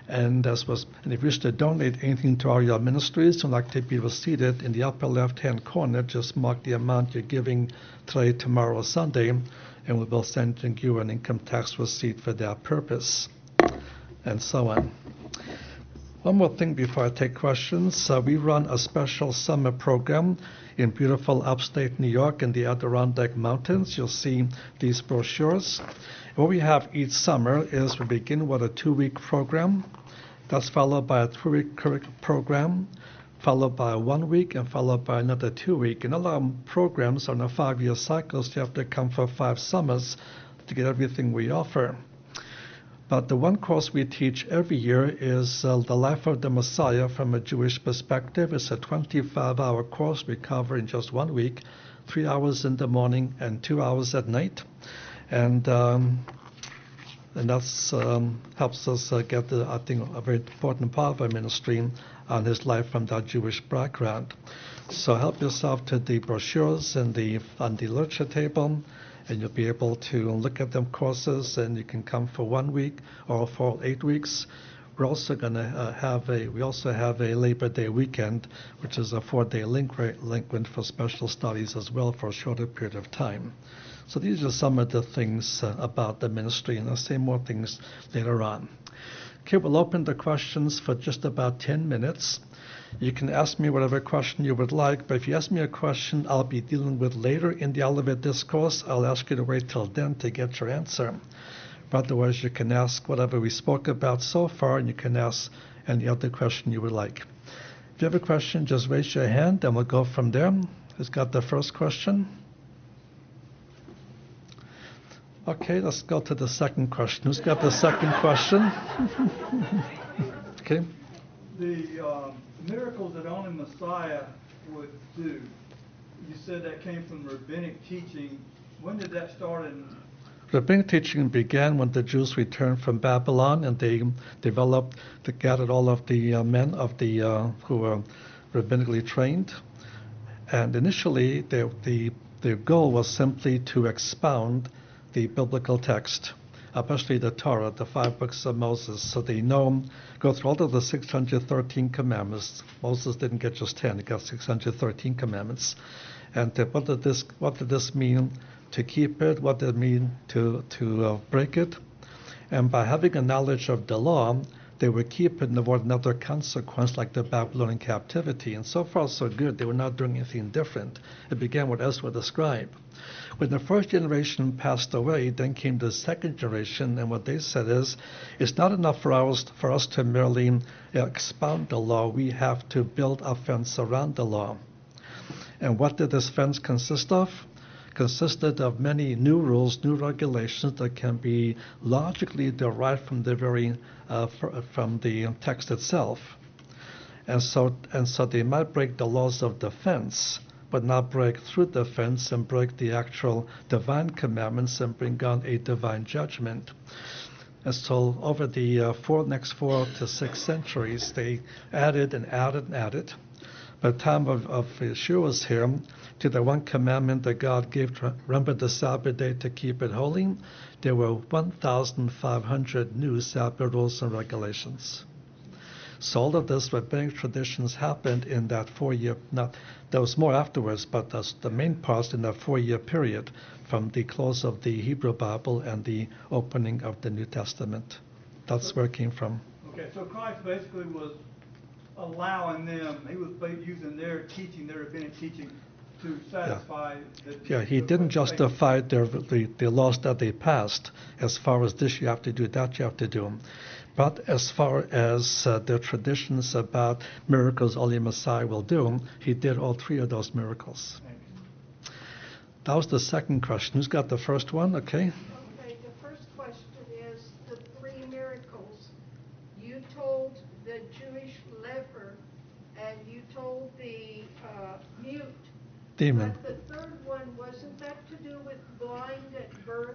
And as was, and if you wish to donate anything to our ministries and like to be receipted in the upper left-hand corner, just mark the amount you're giving today, tomorrow, or Sunday, and we will send you an income tax receipt for that purpose, and so on. One more thing before I take questions. Uh, we run a special summer program in beautiful upstate New York in the Adirondack Mountains. You'll see these brochures. What we have each summer is we begin with a two-week program. That's followed by a three-week program, followed by a one-week, and followed by another two-week. And all our programs are on a five-year cycle, so you have to come for five summers to get everything we offer. But the one course we teach every year is uh, The Life of the Messiah from a Jewish Perspective. It's a twenty-five hour course we cover in just one week, three hours in the morning and two hours at night. And um, and that's um, helps us uh, get, the, I think, a very important part of our ministry on his life from that Jewish background. So help yourself to the brochures and the on the literature table, and you'll be able to look at them courses, and you can come for one week or for eight weeks. We're also going to uh, have a we also have a Labor Day weekend, which is a four-day linquent for special studies as well for a shorter period of time. So these are some of the things uh, about the ministry, and I'll say more things later on. Okay, we'll open the questions for just about ten minutes. You can ask me whatever question you would like, but if you ask me a question I'll be dealing with later in the Olivet Discourse, I'll ask you to wait till then to get your answer. But otherwise, you can ask whatever we spoke about so far, and you can ask any other question you would like. If you have a question, just raise your hand, and we'll go from there. Who's got the first question? Okay, let's go to the second question. Who's got the second question? Okay. The um, miracles that only Messiah would do, you said that came from rabbinic teaching. When did that start? In Rabbinic teaching began when the Jews returned from Babylon, and they developed, they gathered all of the uh, men of the uh, who were rabbinically trained. And initially, they, the their goal was simply to expound the biblical text, especially the Torah, the five books of Moses, so they know, go through all of the six hundred thirteen commandments. Moses didn't get just ten; he got six hundred thirteen commandments. And uh, what did this what did this mean to keep it? What did it mean to to uh, break it? And by having a knowledge of the law, they would keep it and avoid another consequence like the Babylonian captivity. And so far, so good. They were not doing anything different. It began with Ezra the scribe. When the first generation passed away, then came the second generation, and what they said is, it's not enough for us, for us to merely expound the law. We have to build a fence around the law. And what did this fence consist of? Consisted of many new rules, new regulations that can be logically derived from the very uh, from the text itself. And so, and so they might break the laws of the fence, but not break through the fence and break the actual divine commandments and bring on a divine judgment. And so over the uh, four, next four to six centuries, they added and added and added. By the time of, of Yeshua's here, to the one commandment that God gave to remember the Sabbath day to keep it holy, there were one thousand five hundred new Sabbath rules and regulations. So all of this rabbinic traditions happened in that four-year, not, there was more afterwards, but that's the main parts in that four-year period from the close of the Hebrew Bible and the opening of the New Testament. That's where it came from. Okay, so Christ basically was allowing them, he was using their teaching, their rabbinic teaching, to satisfy yeah. the... Yeah, he the didn't justify their, the, the laws that they passed as far as this you have to do, that you have to do. But as far as uh, the traditions about miracles only Messiah will do, he did all three of those miracles. Thanks. That was the second question. Who's got the first one? Okay. Okay, the first question is the three miracles. You told the Jewish leper, and you told the uh, mute. Demon. But the third one, wasn't that to do with blind at birth?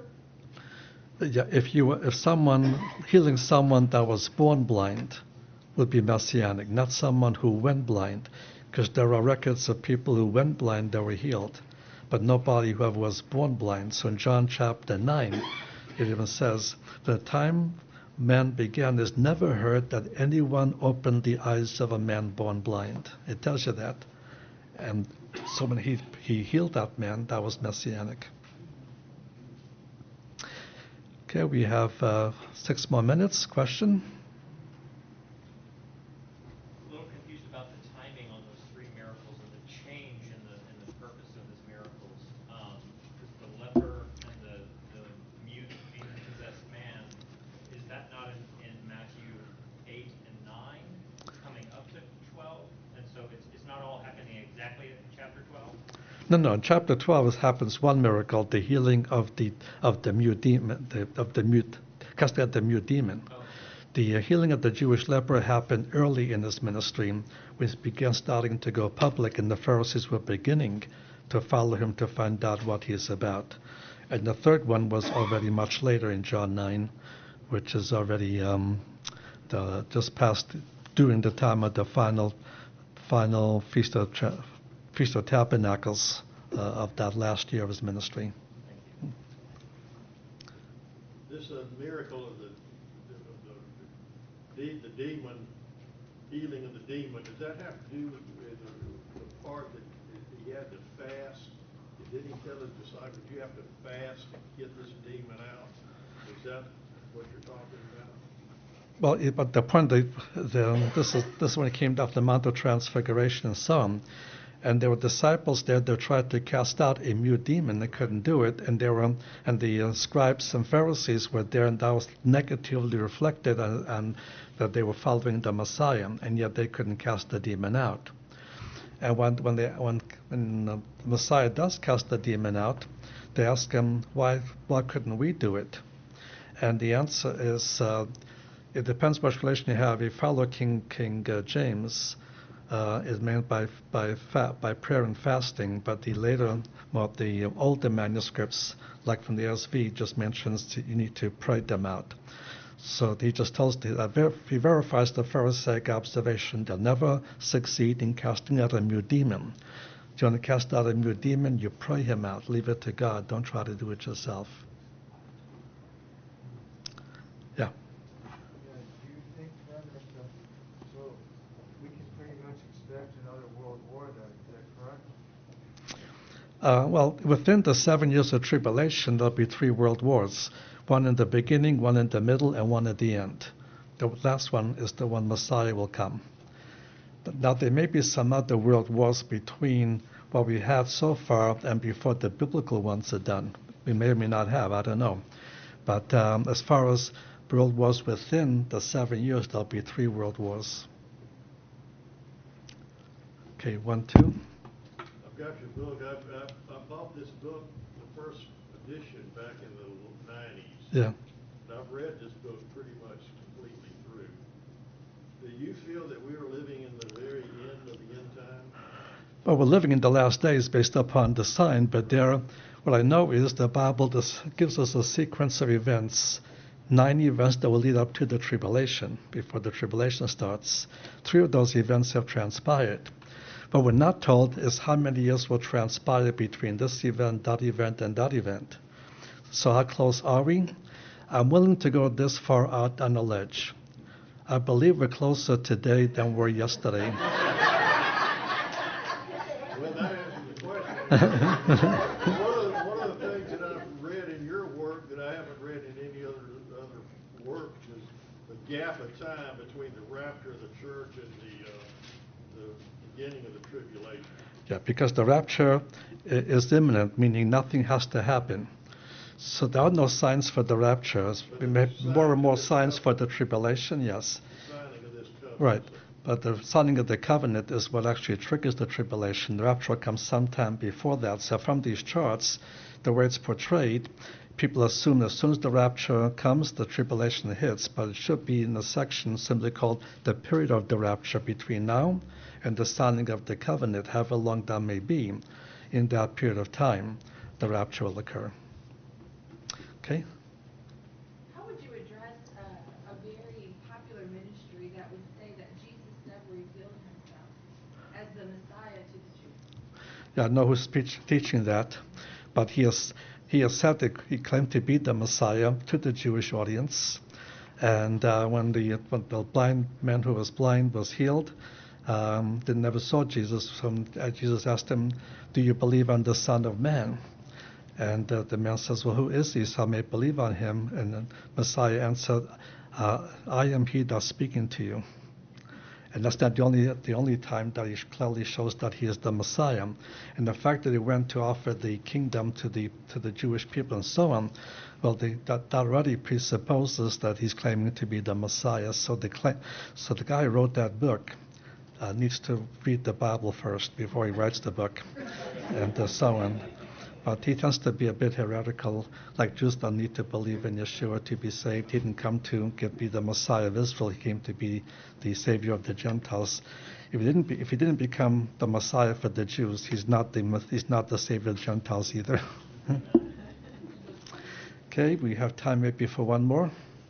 Yeah, if you if someone healing someone that was born blind would be messianic, not someone who went blind, because there are records of people who went blind that were healed, but nobody who ever was born blind. So in John chapter nine, it even says, the time man began is never heard that anyone opened the eyes of a man born blind. It tells you that. And so when he, he healed that man, that was messianic. Okay, we have uh, six more minutes. Question? A little confused about the timing on those three miracles and the change in the in the purpose of those miracles. Um, the leper and the, the mute demon-possessed man, is that not in, in Matthew eight and nine, coming up to twelve? And so it's, it's not all happening exactly in chapter twelve? No, no. In chapter twelve, it happens one miracle: the healing of the of the mute demon, the, of the mute, casting out the mute demon. Oh. The uh, healing of the Jewish leper happened early in his ministry, which began starting to go public, and the Pharisees were beginning to follow him to find out what he's about. And the third one was already much later in John nine, which is already um, the, just past during the time of the final final feast of. Tra- Feast of Tabernacles uh, of that last year of his ministry. This uh, miracle of the, the, the, the, the demon, healing of the demon, does that have to do with the, the part that he had to fast? Did he tell his disciples, you have to fast to get this demon out? Is that what you're talking about? Well, it, but the point, that the, this, is, this is when it came down to the Mount of Transfiguration and so on. And there were disciples there that tried to cast out a mute demon. They couldn't do it, and there were, and the uh, scribes and Pharisees were there, and that was negatively reflected, on, on that they were following the Messiah, and yet they couldn't cast the demon out. And when when they when, when uh, the Messiah does cast the demon out, they ask him, why why couldn't we do it? And the answer is, uh, it depends what relation you have. If you follow King King uh, James. Uh, is meant by by fa- by prayer and fasting, but the later, well, the older manuscripts, like from the S V, just mentions to, you need to pray them out. So he just tells the uh, ver- he verifies the Pharisaic observation: they'll never succeed in casting out a mute demon. If you want to cast out a mute demon, you pray him out. Leave it to God. Don't try to do it yourself. Yeah. Uh, well, within the seven years of tribulation, there'll be three world wars. One in the beginning, one in the middle, and one at the end. The last one is the one Messiah will come. Now, there may be some other world wars between what we have so far and before the biblical ones are done. We may or may not have, I don't know. But um, as far as world wars within the seven years, there'll be three world wars. Okay, one, two. I've got your book. I've, I, I bought this book, the first edition, back in the nineties. Yeah. And I've read this book pretty much completely through. Do you feel that we are living in the very end of the end time? Well, we're living in the last days based upon the sign, but there, what I know is the Bible just gives us a sequence of events, nine events that will lead up to the tribulation, before the tribulation starts. Three of those events have transpired. What we're not told is how many years will transpire between this event, that event, and that event. So how close are we? I'm willing to go this far out on a ledge. I believe we're closer today than we were yesterday. Well, that answers the question. one, of the, one of the things that I've read in your work that I haven't read in any other other work is the gap of time between the rapture of the church and the uh, the beginning of the tribulation. Yeah, because the rapture is imminent, meaning nothing has to happen. So there are no signs for the rapture. We may more and more signs for the tribulation, yes. The signing of this covenant. Right. But the signing of the covenant is what actually triggers the tribulation. The rapture comes sometime before that. So from these charts, the way it's portrayed, people assume as soon as the rapture comes, the tribulation hits. But it should be in a section simply called the period of the rapture between now and the signing of the covenant, however long that may be. In that period of time, the rapture will occur. Okay? How would you address uh, a very popular ministry that would say that Jesus never revealed himself as the Messiah to the Jews? Yeah, I know who's speech, teaching that, but he has he has said that he claimed to be the Messiah to the Jewish audience, And uh, when the when the blind man who was blind was healed, um, they never saw Jesus. So uh, Jesus asked him, "Do you believe on the Son of Man?" And uh, the man says, "Well, who is he, so I may believe on him?" And then Messiah answered, uh, "I am he that's speaking to you." And that's not the only the only time that he clearly shows that he is the Messiah. And the fact that he went to offer the kingdom to the to the Jewish people and so on, well, the, that, that already presupposes that he's claiming to be the Messiah. So the claim, so the guy who wrote that book uh, needs to read the Bible first before he writes the book, and uh, so on. But he tends to be a bit heretical, like Jews don't need to believe in Yeshua to be saved. He didn't come to get, be the Messiah of Israel. He came to be the Savior of the Gentiles. If he didn't, be, if he didn't become the Messiah for the Jews, he's not the he's not the Savior of the Gentiles either. Okay, we have time maybe for one more.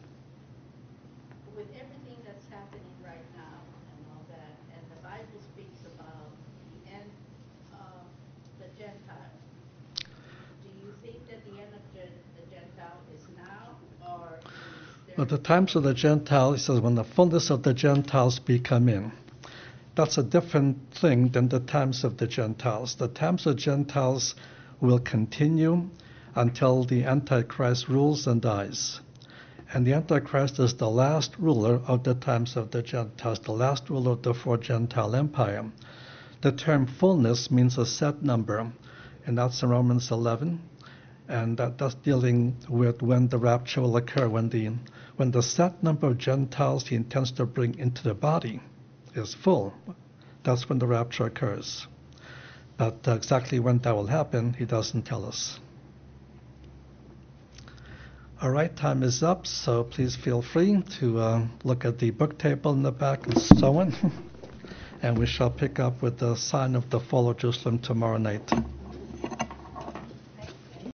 With everything that's happening right now and all that, and the Bible speaks about the end of the Gentiles, do you think that the end of gen- the Gentile is now, or is there... Well, the times of the Gentiles, he says, when the fullness of the Gentiles be come in. That's a different thing than the times of the Gentiles. The times of Gentiles will continue until the Antichrist rules and dies. And the Antichrist is the last ruler of the times of the Gentiles, the last ruler of the four Gentile empire. The term fullness means a set number, and that's in Romans eleven. And that, that's dealing with when the rapture will occur, when the when the set number of Gentiles he intends to bring into the body is full. That's when the rapture occurs. But uh, exactly when that will happen, he doesn't tell us. All right, time is up, so please feel free to uh, look at the book table in the back and so on. And we shall pick up with the sign of the fall of Jerusalem tomorrow night.